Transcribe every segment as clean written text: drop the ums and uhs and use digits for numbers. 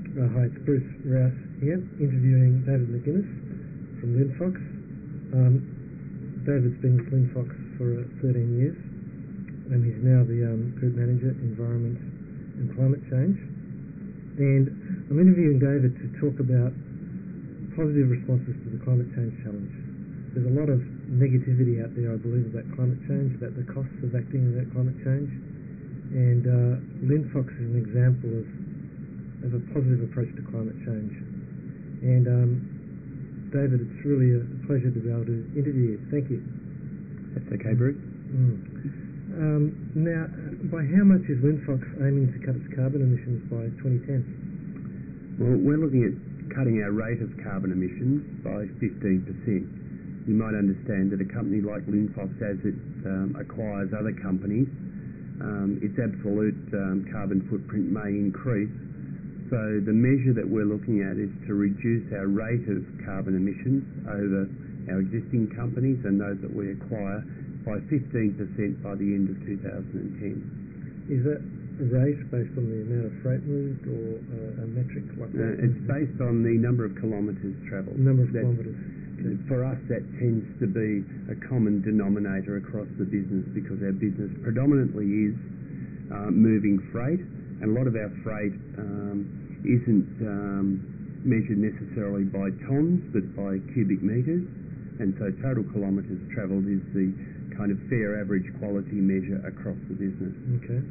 Hi, it's Bruce Rouse here, interviewing David McGuinness from Linfox. David's been with Linfox for 13 years, and he's now the Group Manager, Environment and Climate Change. And I'm interviewing David to talk about positive responses to the climate change challenge. There's a lot of negativity out there, I believe, about climate change, about the costs of acting about climate change. And Linfox is an example of a positive approach to climate change. And David, it's really a pleasure to be able to interview you. Thank you. That's okay, Bruce. Now, by how much is Linfox aiming to cut its carbon emissions by 2010? Well, we're looking at cutting our rate of carbon emissions by 15%. You might understand that a company like Linfox, as it acquires other companies, its absolute carbon footprint may increase. So the measure that we're looking at is to reduce our rate of carbon emissions over our existing companies and those that we acquire by 15% by the end of 2010. Is that rate based on the amount of freight moved or a metric like that? It's based on the number of kilometres travelled. Number of kilometres. For us, that tends to be a common denominator across the business because our business predominantly is moving freight, and a lot of our freight isn't measured necessarily by tonnes but by cubic metres, and so total kilometres travelled is the kind of fair average quality measure across the business. Okay.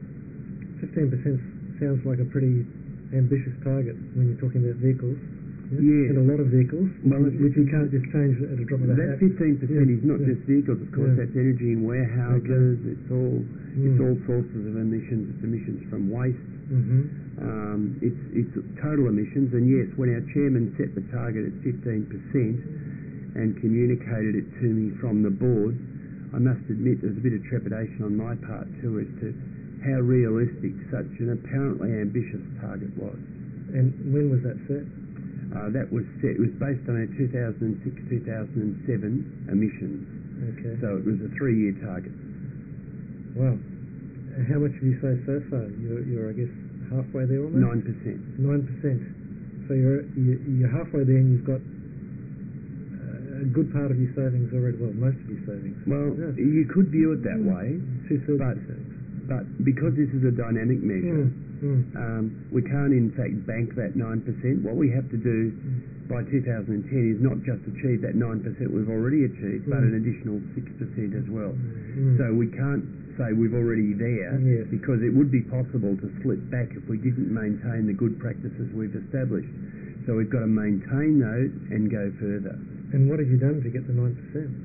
15% sounds like a pretty ambitious target when you're talking about vehicles. Yeah. And a lot of vehicles, well, which you can't just change at a drop of a hat. That 15% is not just vehicles, of course. That's energy in warehouses. Okay. It's all sources of emissions. It's emissions from waste. It's total emissions. And yes, when our chairman set the target at 15% and communicated it to me from the board, I must admit there's a bit of trepidation on my part too as to how realistic such an apparently ambitious target was. And when was that set? That was set. It was based on our 2006-2007 emissions. Okay. So it was a 3-year target. Wow. How much have you saved so far? You're I guess halfway there almost. 9%. 9%. So you're halfway there, and you've got a good part of your savings already. Well, most of your savings. Well, you could view it that way. 2/3 of your savings. But because this is a dynamic measure, we can't in fact bank that 9%. What we have to do by 2010 is not just achieve that 9% we've already achieved, but an additional 6% as well. So we can't say we're already there, because it would be possible to slip back if we didn't maintain the good practices we've established. So we've got to maintain those and go further. And what have you done to get the 9%?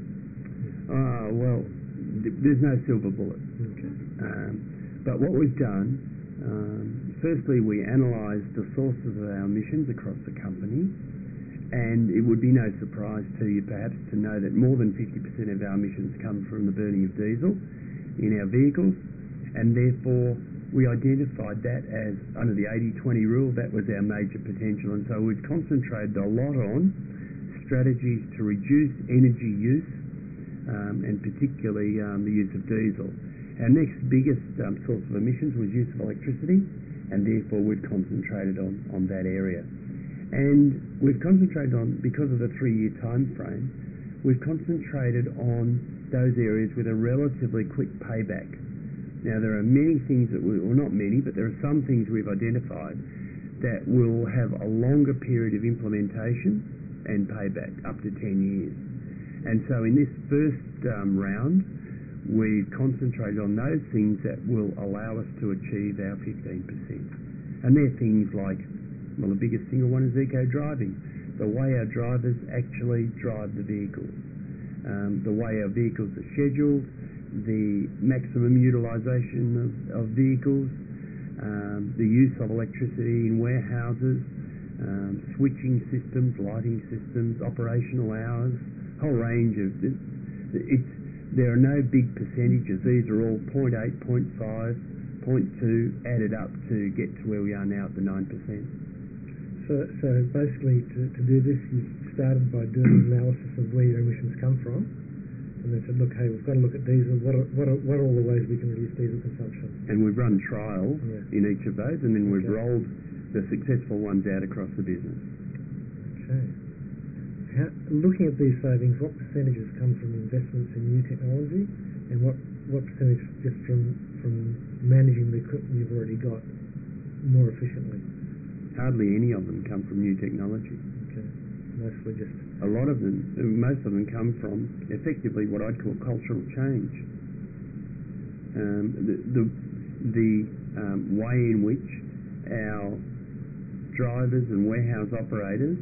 Well, there's no silver bullet. Okay. But what we've done, firstly, we analysed the sources of our emissions across the company, and it would be no surprise to you perhaps to know that more than 50% of our emissions come from the burning of diesel in our vehicles, and therefore we identified that as, under the 80-20 rule, that was our major potential, and so we've concentrated a lot on strategies to reduce energy use, and particularly the use of diesel. Our next biggest source of emissions was use of electricity, and therefore we've concentrated on that area. And we've concentrated on, because of the 3-year time frame, we've concentrated on those areas with a relatively quick payback. Now there are many things that well not many, but there are some things we've identified that will have a longer period of implementation and payback, up to 10 years. And so in this first round, we've concentrated on those things that will allow us to achieve our 15%. And they're things like, well, the biggest single one is eco-driving, the way our drivers actually drive the vehicles, the way our vehicles are scheduled, the maximum utilisation of vehicles, the use of electricity in warehouses, switching systems, lighting systems, operational hours, whole range of... There are no big percentages. These are all 0.8, 0.5, 0.2 added up to get to where we are now at the 9%. So basically, to do this, you started by doing an analysis of where your emissions come from, and they said, look, hey, we've got to look at diesel. What are all the ways we can reduce diesel consumption? And we've run trials in each of those, and then we've rolled the successful ones out across the business. Okay. Looking at these savings, what percentages come from investments in new technology, and what percentage just from managing the equipment you've already got more efficiently? Hardly any of them come from new technology. Okay. Mostly just... Most of them come from effectively what I'd call cultural change. The way in which our drivers and warehouse operators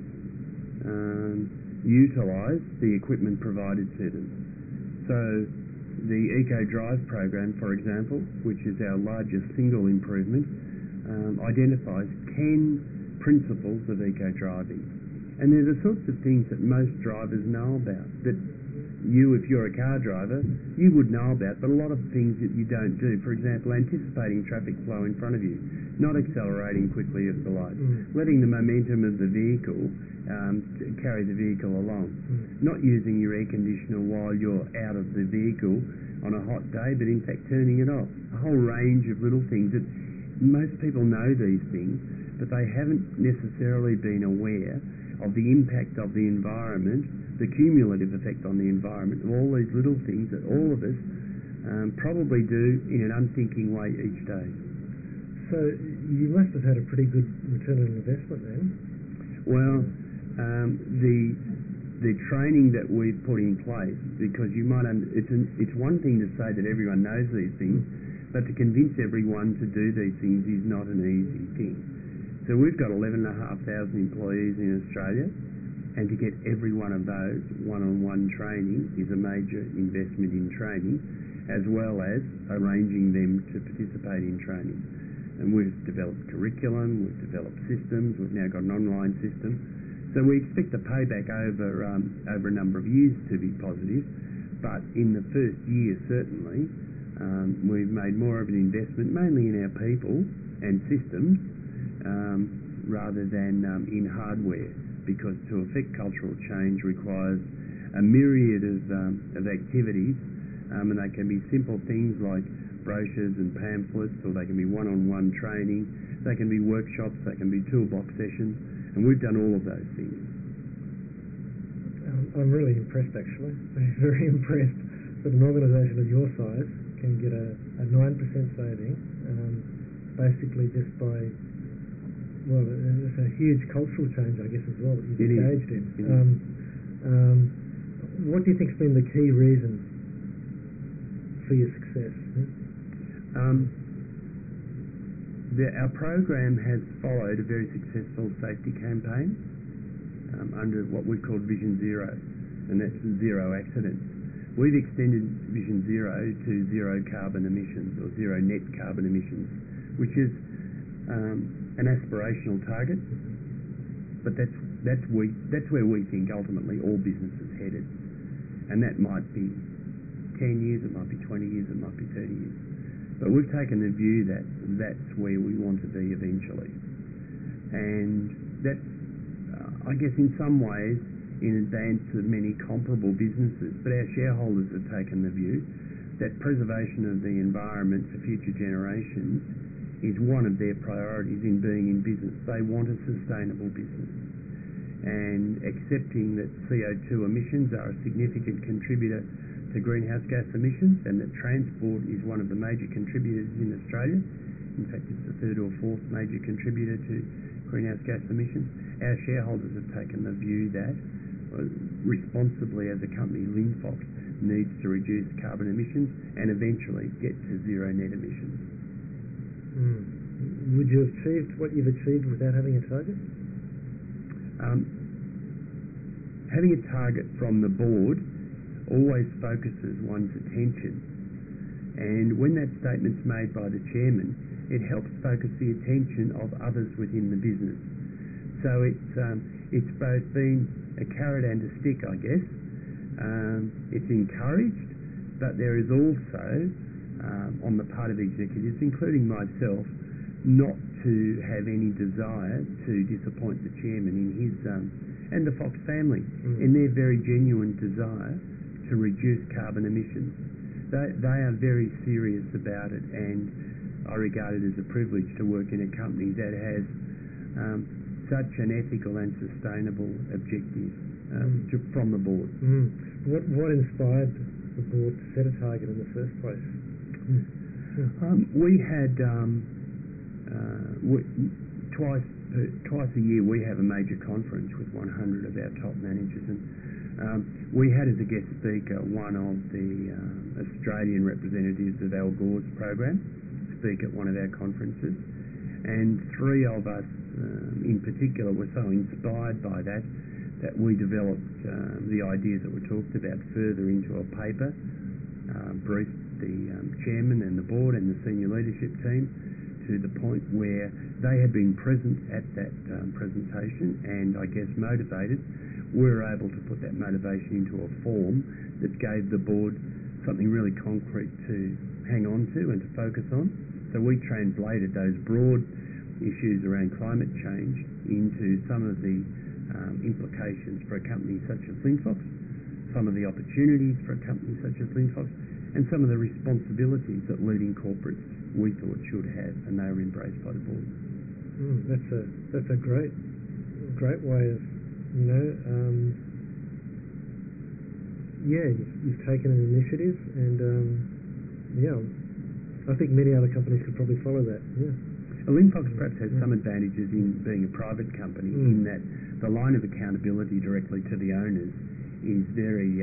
utilise the equipment provided to them. So the Eco Drive program, for example, which is our largest single improvement, identifies 10 principles of eco driving. And they're the sorts of things that most drivers know about, that you, if you're a car driver, you would know about, but a lot of things that you don't do. For example, anticipating traffic flow in front of you, not accelerating quickly at the lights, letting the momentum of the vehicle carry the vehicle along, not using your air conditioner while you're out of the vehicle on a hot day, but in fact turning it off. A whole range of little things that most people know these things, but they haven't necessarily been aware of the impact of the environment, the cumulative effect on the environment of all these little things that all of us probably do in an unthinking way each day. So you must have had a pretty good return on investment then? Well, the training that we've put in place, because you might it's one thing to say that everyone knows these things, but to convince everyone to do these things is not an easy thing. So we've got 11,500 employees in Australia, and to get every one of those one-on-one training is a major investment in training, as well as arranging them to participate in training. And we've developed curriculum, we've developed systems, we've now got an online system. So we expect the payback over a number of years to be positive, but in the first year certainly we've made more of an investment, mainly in our people and systems, rather than in hardware, because to affect cultural change requires a myriad of activities, and they can be simple things like brochures and pamphlets, or they can be one-on-one training, they can be workshops, they can be toolbox sessions, and we've done all of those things. I'm really impressed, actually. I'm very impressed that an organisation of your size can get a 9% saving, basically just by, well, it's a huge cultural change, I guess, as well, that you've engaged in. What do you think's been the key reason for your success? Our program has followed a very successful safety campaign under what we call Vision Zero, and that's zero accidents. We've extended Vision Zero to zero carbon emissions, or zero net carbon emissions, which is an aspirational target, but that's where we think ultimately all businesses headed, and that might be 10 years, it might be 20 years, it might be 30 years. But we've taken the view that that's where we want to be eventually. And that's, I guess, in some ways in advance of many comparable businesses. But our shareholders have taken the view that preservation of the environment for future generations is one of their priorities in being in business. They want a sustainable business. And accepting that CO2 emissions are a significant contributor to greenhouse gas emissions, and that transport is one of the major contributors in Australia. In fact, it's the third or fourth major contributor to greenhouse gas emissions. Our shareholders have taken the view that responsibly as a company, Linfox needs to reduce carbon emissions and eventually get to zero net emissions. Would you have achieved what you've achieved without having a target? Having a target from the board always focuses one's attention, and when that statement's made by the chairman, it helps focus the attention of others within the business. So it's both been a carrot and a stick, I guess. It's encouraged, but there is also on the part of executives, including myself, not to have any desire to disappoint the chairman in his and the Fox family in their very genuine desire to reduce carbon emissions. They are very serious about it, and I regard it as a privilege to work in a company that has such an ethical and sustainable objective from the board. What inspired the board to set a target in the first place? We had twice a year we have a major conference with 100 of our top managers, and we had as a guest speaker one of the Australian representatives of Al Gore's program speak at one of our conferences, and three of us in particular were so inspired by that we developed the ideas that were talked about further into a paper, briefed the chairman and the board and the senior leadership team to the point where they had been present at that presentation and I guess motivated. We were able to put that motivation into a form that gave the board something really concrete to hang on to and to focus on. So we translated those broad issues around climate change into some of the implications for a company such as Linfox, some of the opportunities for a company such as Linfox, and some of the responsibilities that leading corporates we thought should have, and they were embraced by the board. That's a great way of, you've taken an initiative, and I think many other companies could probably follow that. Linfox perhaps has some advantages in being a private company in that the line of accountability directly to the owners is very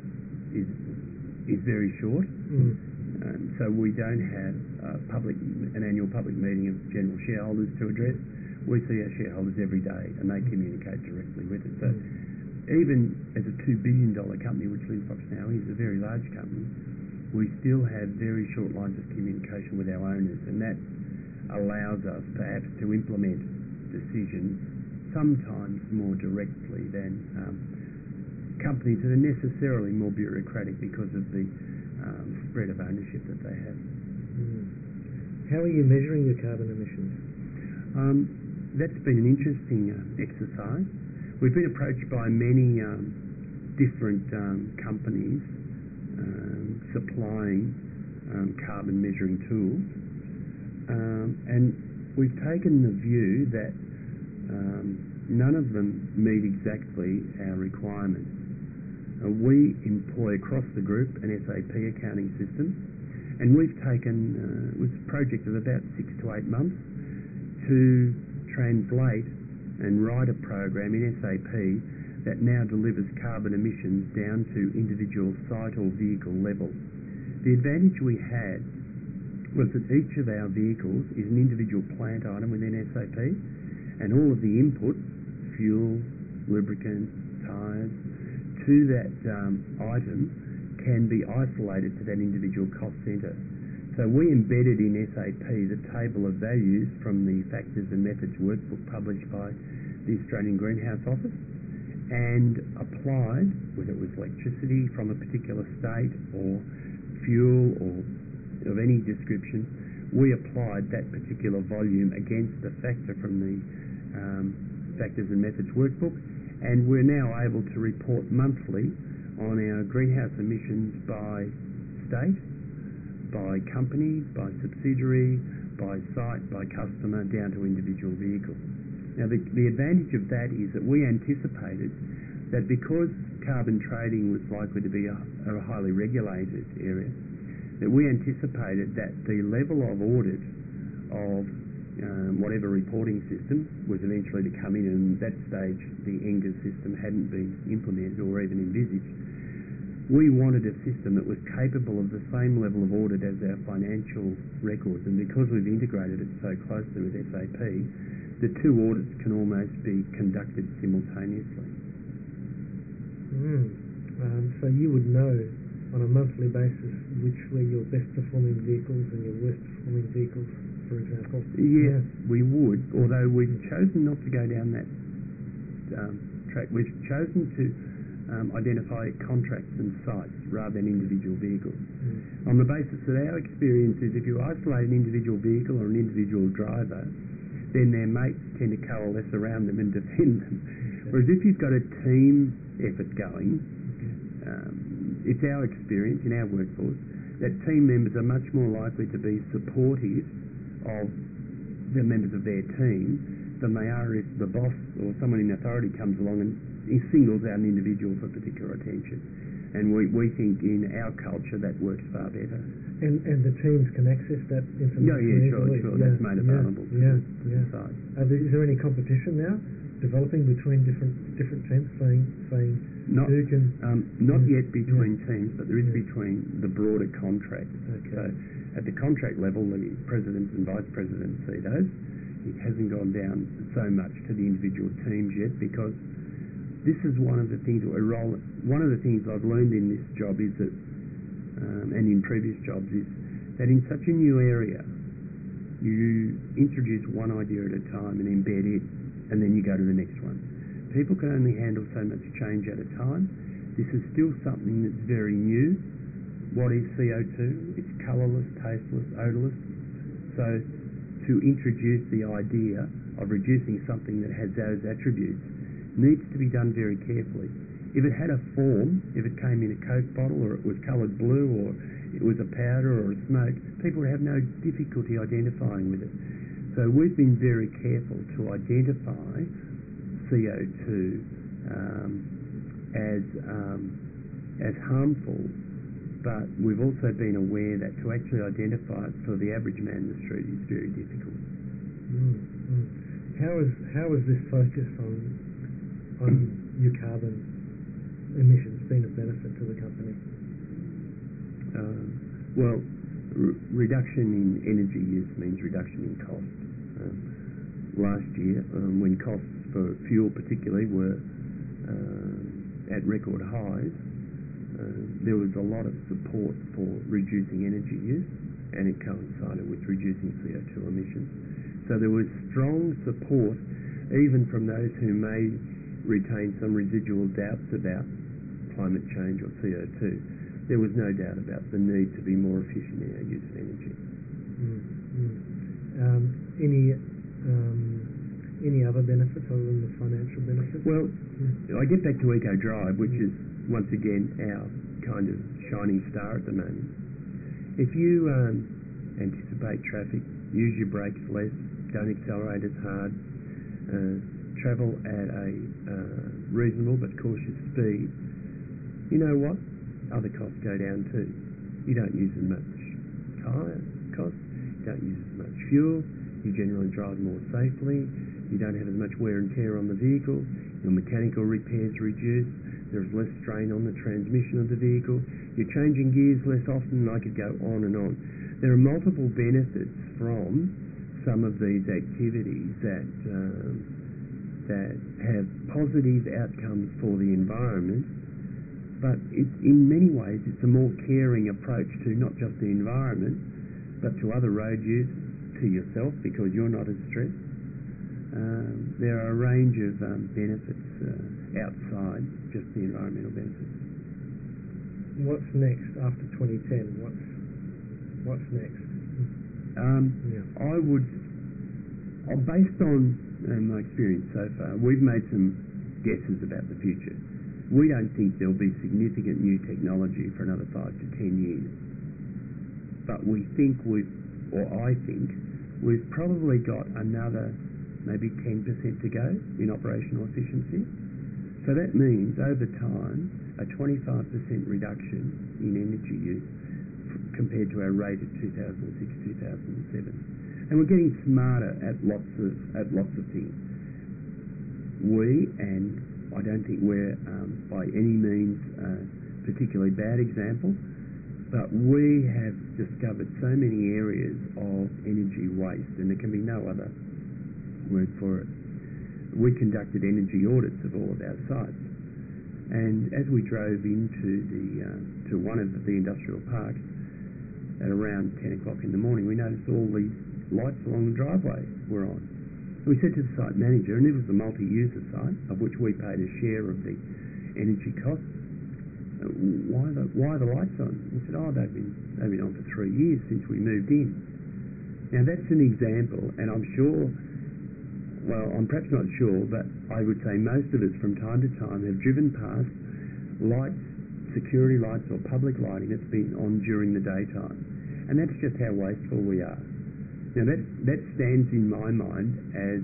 short. So we don't have an annual public meeting of general shareholders to address. We see our shareholders every day and they communicate directly with us. So even as a $2 billion company, which Linfox now is, a very large company, we still have very short lines of communication with our owners, and that allows us perhaps to implement decisions sometimes more directly than companies that are necessarily more bureaucratic because of the spread of ownership that they have. How are you measuring your carbon emissions? That's been an interesting exercise. We've been approached by many different companies supplying carbon measuring tools, and we've taken the view that none of them meet exactly our requirements. We employ across the group an SAP accounting system, and we've taken it was a project of about 6 to 8 months to translate and write a program in SAP that now delivers carbon emissions down to individual site or vehicle level. The advantage we had was that each of our vehicles is an individual plant item within SAP, and all of the input, fuel, lubricant, tyres, to that item can be isolated to that individual cost centre. So we embedded in SAP the table of values from the Factors and Methods workbook published by the Australian Greenhouse Office, and applied, whether it was electricity from a particular state or fuel or of any description, we applied that particular volume against the factor from the Factors and Methods workbook, and we're now able to report monthly on our greenhouse emissions by state, by company, by subsidiary, by site, by customer, down to individual vehicles. Now the advantage of that is that we anticipated that because carbon trading was likely to be a highly regulated area, that we anticipated that the level of audit of whatever reporting system was eventually to come in, and at that stage the ENGAS system hadn't been implemented or even envisaged. We wanted a system that was capable of the same level of audit as our financial records, and because we've integrated it so closely with SAP, the two audits can almost be conducted simultaneously. So you would know on a monthly basis which were your best performing vehicles and your worst performing vehicles, for example? Yes, we would, although we've chosen not to go down that track. We've chosen to identify contracts and sites rather than individual vehicles. On the basis that our experience is if you isolate an individual vehicle or an individual driver, then their mates tend to coalesce around them and defend them. Whereas if you've got a team effort going, it's our experience in our workforce that team members are much more likely to be supportive of the members of their team than they are if the boss or someone in authority comes along and he singles out an individual for particular attention. And we think in our culture that works far better. And the teams can access that information sure. That's made available to the site. Is there any competition now developing between different teams, saying Duke and... Not yet between teams, but there is between the broader contract. Okay. So at the contract level, the presidents and vice presidents see those. It hasn't gone down so much to the individual teams yet, because this is one of the things I've learned in this job is that, and in previous jobs, is that in such a new area, you introduce one idea at a time and embed it, and then you go to the next one. People can only handle so much change at a time. This is still something that's very new. What is CO2? It's colourless, tasteless, odourless. So to introduce the idea of reducing something that has those attributes needs to be done very carefully. If it had a form, if it came in a Coke bottle, or it was coloured blue, or it was a powder or a smoke, people would have no difficulty identifying with it. So we've been very careful to identify CO2 as harmful, but we've also been aware that to actually identify it for the average man in the street is very difficult. How is this focus on your carbon emissions been a benefit to the company? Reduction in energy use means reduction in cost. Last year, when costs for fuel particularly were at record highs, there was a lot of support for reducing energy use, and it coincided with reducing CO2 emissions. So there was strong support, even from those who may retain some residual doubts about climate change or CO2. There was no doubt about the need to be more efficient in our use of energy. Any other benefits other than the financial benefits? Well, I get back to EcoDrive, which is once again our kind of shining star at the moment. If you anticipate traffic, use your brakes less, don't accelerate as hard, travel at a reasonable but cautious speed, you know what? Other costs go down too. You don't use as much tyre costs, you don't use as much fuel, you generally drive more safely, you don't have as much wear and tear on the vehicle, your mechanical repairs reduce, there's less strain on the transmission of the vehicle, you're changing gears less often, and I could go on and on. There are multiple benefits from some of these activities that have positive outcomes for the environment, but in many ways it's a more caring approach to not just the environment, but to other road use, to yourself, because you're not as stressed. There are a range of benefits outside just the environmental benefits. What's next after 2010? What's next? Based on my experience so far, we've made some guesses about the future. We don't think there'll be significant new technology for another 5 to 10 years. But I think we've probably got another maybe 10% to go in operational efficiency. So that means over time a 25% reduction in energy use compared to our rate of 2006-2007. And we're getting smarter at lots of things. I don't think we're by any means a particularly bad example, but we have discovered so many areas of energy waste, and there can be no other word for it. We conducted energy audits of all of our sites, and as we drove into to one of the industrial parks at around 10 o'clock in the morning, we noticed all these lights along the driveway were on. We said to the site manager, and it was a multi-user site of which we paid a share of the energy costs, why are the lights on? He said, they've been on for 3 years since we moved in. Now that's an example, and I'm perhaps not sure, but I would say most of us from time to time have driven past lights, security lights or public lighting that's been on during the daytime. And that's just how wasteful we are. Now that stands in my mind as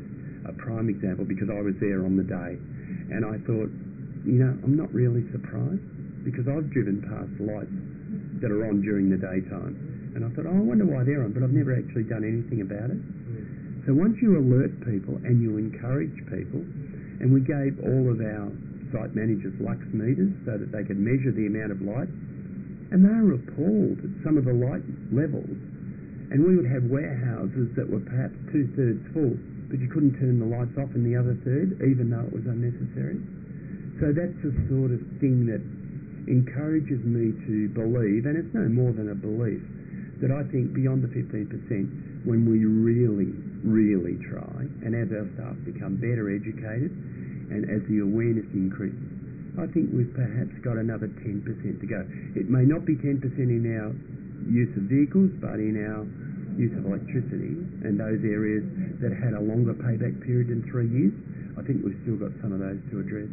a prime example because I was there on the day, and I thought, you know, I'm not really surprised because I've driven past lights that are on during the daytime, and I thought, oh, I wonder why they're on, but I've never actually done anything about it. So once you alert people and you encourage people, and we gave all of our site managers lux meters so that they could measure the amount of light, and they were appalled at some of the light levels. And we would have warehouses that were perhaps 2/3 full, but you couldn't turn the lights off in the other third, even though it was unnecessary. So that's the sort of thing that encourages me to believe, and it's no more than a belief, that I think beyond the 15%, when we really, really try, and as our staff become better educated, and as the awareness increases, I think we've perhaps got another 10% to go. It may not be 10% in our use of vehicles, but in our use of electricity, and those areas that had a longer payback period than 3 years, I think we've still got some of those to address.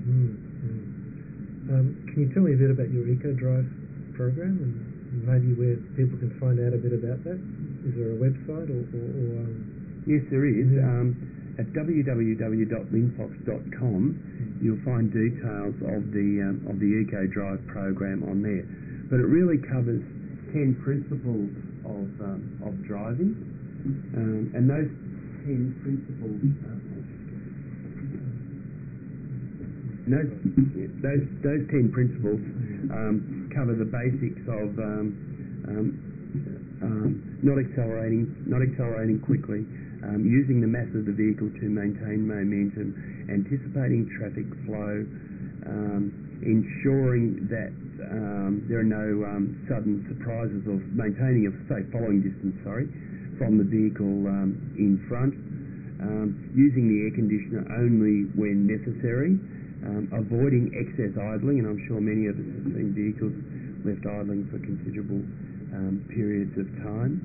Can you tell me a bit about your EcoDrive program and maybe where people can find out a bit about that? Is there a website or Yes, there is. At www.linfox.com, you'll find details of the EcoDrive program on there. But it really covers 10 principles of driving, and those 10 principles. Those 10 principles cover the basics of not accelerating quickly, using the mass of the vehicle to maintain momentum, anticipating traffic flow, ensuring that there are no sudden surprises, or maintaining a safe following distance, from the vehicle in front, using the air conditioner only when necessary, avoiding excess idling, and I'm sure many of us have seen vehicles left idling for considerable periods of time.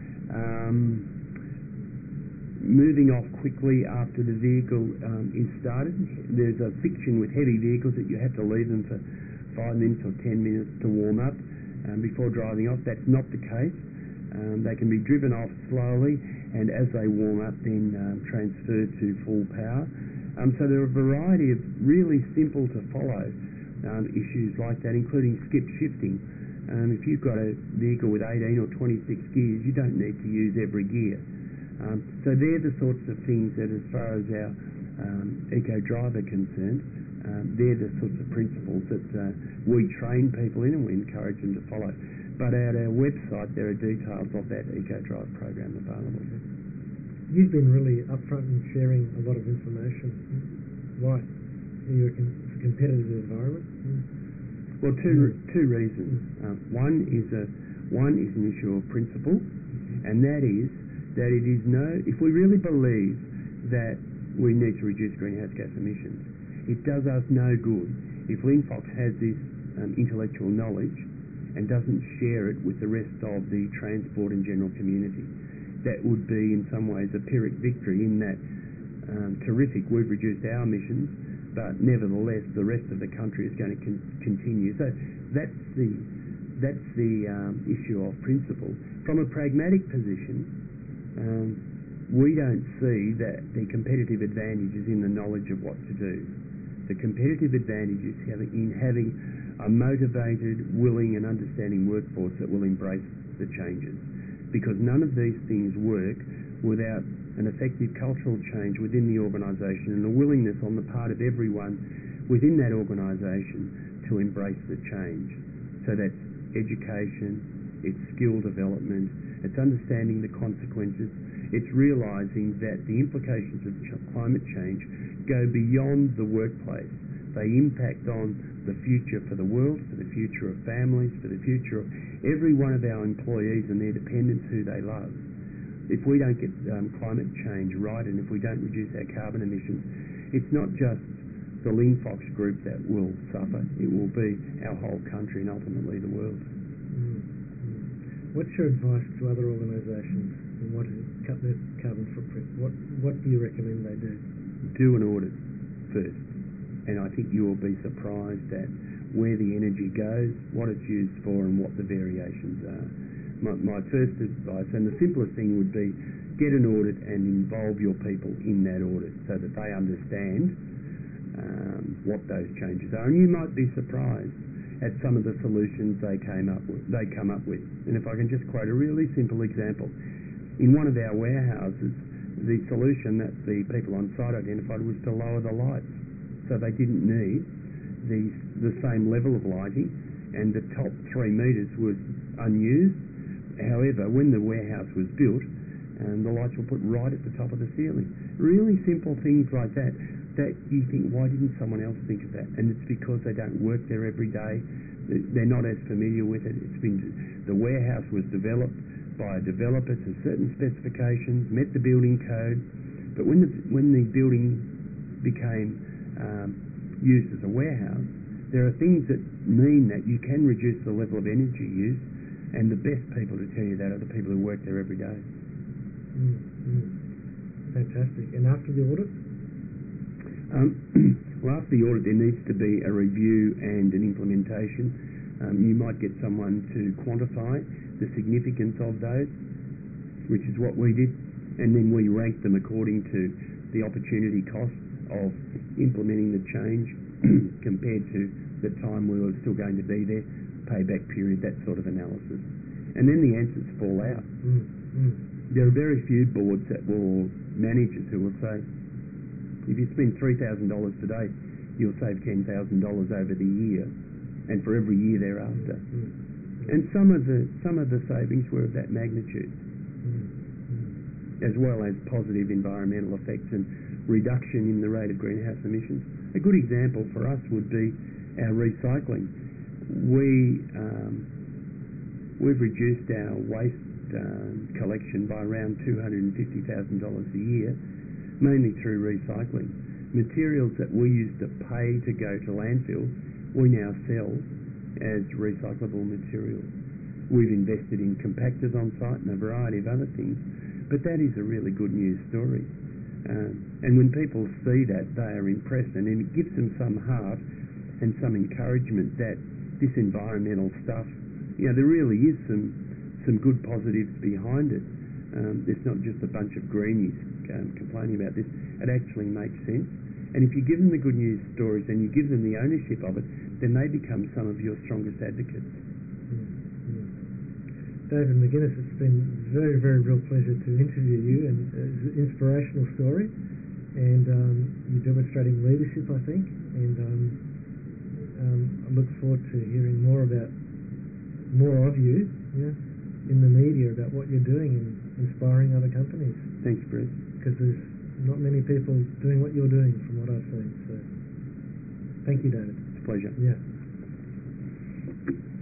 Moving off quickly after the vehicle is started. There's a fiction with heavy vehicles that you have to leave them for 5 minutes or 10 minutes to warm up before driving off. That's not the case. They can be driven off slowly, and as they warm up then transferred to full power. So there are a variety of really simple to follow issues like that, including skip shifting. If you've got a vehicle with 18 or 26 gears, you don't need to use every gear. So they're the sorts of things that, as far as our EcoDrive are concerned, they're the sorts of principles that we train people in and we encourage them to follow. But at our website there are details of that EcoDrive program available. You've been really upfront in sharing a lot of information. Why? You reckon it's a competitive environment? Well, two reasons. One is an issue of principle, and that is that it is if we really believe that we need to reduce greenhouse gas emissions, it does us no good if Linfox has this intellectual knowledge and doesn't share it with the rest of the transport and general community. That would be in some ways a Pyrrhic victory, in that terrific, we've reduced our emissions, but nevertheless the rest of the country is going to continue. So that's the issue of principle. From a pragmatic position, we don't see that the competitive advantage is in the knowledge of what to do. The competitive advantage is in having a motivated, willing and understanding workforce that will embrace the changes. Because none of these things work without an effective cultural change within the organisation and a willingness on the part of everyone within that organisation to embrace the change. So that's education, it's skill development, it's understanding the consequences, it's realising that the implications of climate change go beyond the workplace. They impact on the future for the world, for the future of families, for the future of every one of our employees and their dependents who they love. If we don't get climate change right, and if we don't reduce our carbon emissions, it's not just the Linfox group that will suffer, it will be our whole country and ultimately the world. What's your advice to other organisations who want to cut their carbon footprint? What do you recommend they do? Do an audit first, and I think you will be surprised at where the energy goes, what it's used for and what the variations are. My first advice, and the simplest thing would be get an audit and involve your people in that audit so that they understand what those changes are. And you might be surprised at some of the solutions they come up with. And if I can just quote a really simple example. In one of our warehouses, the solution that the people on site identified was to lower the lights. So they didn't need the same level of lighting, and the top 3 metres was unused. However, when the warehouse was built, the lights were put right at the top of the ceiling. Really simple things like that you think, why didn't someone else think of that? And it's because they don't work there every day. They're not as familiar with it. The warehouse was developed by a developer to certain specifications, met the building code, but when the building became used as a warehouse, there are things that mean that you can reduce the level of energy use, and the best people to tell you that are the people who work there every day. Fantastic. And after the audit? Well, after the audit, there needs to be a review and an implementation. You might get someone to quantify the significance of those, which is what we did, and then we ranked them according to the opportunity cost of implementing the change compared to the time we were still going to be there, payback period, that sort of analysis. And then the answers fall out. There are very few boards or managers who will say, if you spend $3,000 today, you'll save $10,000 over the year, and for every year thereafter. And some of the savings were of that magnitude, as well as positive environmental effects and reduction in the rate of greenhouse emissions. A good example for us would be our recycling. We've reduced our waste collection by around $250,000 a year, mainly through recycling. Materials that we used to pay to go to landfill, we now sell as recyclable materials. We've invested in compactors on site and a variety of other things, but that is a really good news story. And when people see that, they are impressed, and it gives them some heart and some encouragement that this environmental stuff, there really is some good positives behind it. It's not just a bunch of greenies complaining about this. It actually makes sense. And if you give them the good news stories and you give them the ownership of it, then they become some of your strongest advocates. David McGuinness, it's been very, very real pleasure to interview you, and it's an inspirational story, and you're demonstrating leadership, I think, and I look forward to hearing more of you in the media about what you're doing and inspiring other companies. Thanks, Bruce. Because there's not many people doing what you're doing from what I've seen. So thank you, David. It's a pleasure. Yeah.